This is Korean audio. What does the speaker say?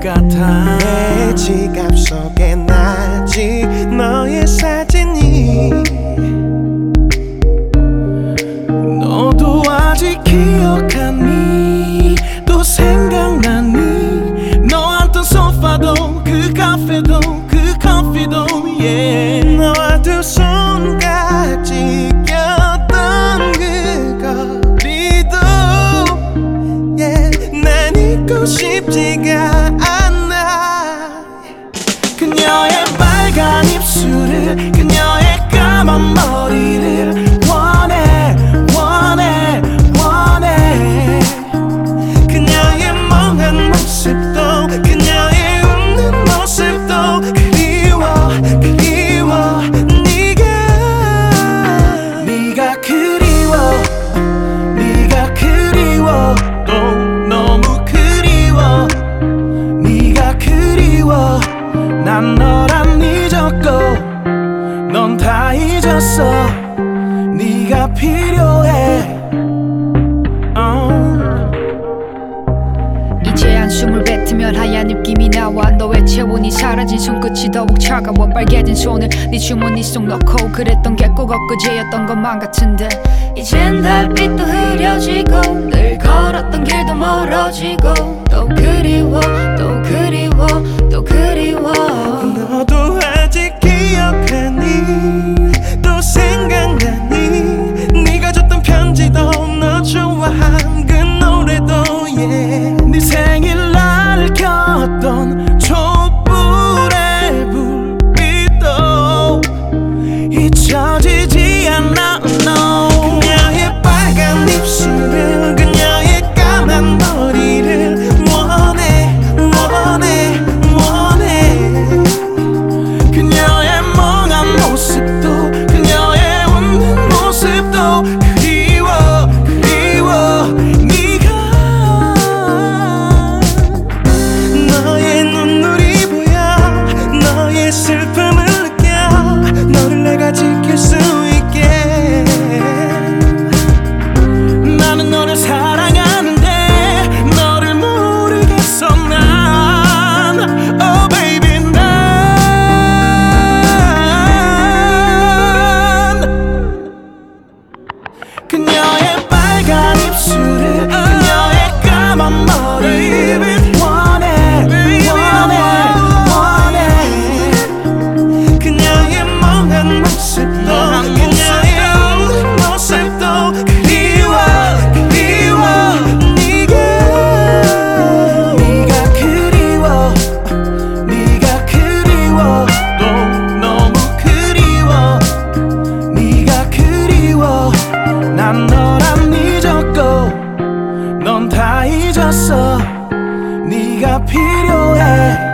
같아. 내 지갑 속에 나지 너의 사진이. 너도 아직 기억하니? 또 생각나니? 너 앉던 소파도 그 카페도 그 커피도 yeah. 너와 두 손까지 꼈던 그 거리도 yeah. 난 잊고 싶지가 않아. 그녀의 빨간 입술을, 그녀의 까만 머리를 원해 원해 원해. 그녀의 멍한 모습도 그녀의 웃는 모습도 그리워 그리워. 네가 그리워 네가 그리워 또 너무 그리워. 네가 그리워. 난 널 안 잊었고 넌 다 잊었어. 네가 필요해. 이제 한숨을 뱉으면 하얀 입김이 나와. 너의 체온이 사라진 손끝이 더욱 차가워. 빨개진 손을 네 주머니 속 넣고 그랬던 게 꼭 엊그제였던 것만 같은데. 이젠 달빛도 흐려지고 늘 걸었던 길도 멀어지고 또 그리워 또 그리워 또 그리워. 너도 아직 기억하니? 또 생각나니? 네가 줬던 편지도 너 좋아한 그 노래도 yeah. 네 생일날 켰던 촛불의 불빛도 잊혀지지 않아. No. 그녀의 빨간 입술을 그녀의 까만 머리를 원해 원해 원해. 그녀의 멍한 모습도 그녀의 웃는 모습도 그리워 그리워. 네가 너의 눈물이 보여 너의 슬픔을 느껴. 너를 내가 지킬 수 있게. 나는 너를 사랑하는데 너를 모르겠어 난. Oh baby 난 그녀의 빨간 입술을 그녀의 까만 머리를 원해 원해 원해. 그녀의 멍한 모습도 그녀의 웃는 모습도 그리워 그리워. 네가 그리워 네가 그리워 또 너무 그리워. 네가 그리워. 난 널 안 잊었고 넌 다 잊었어. 네가 필요해.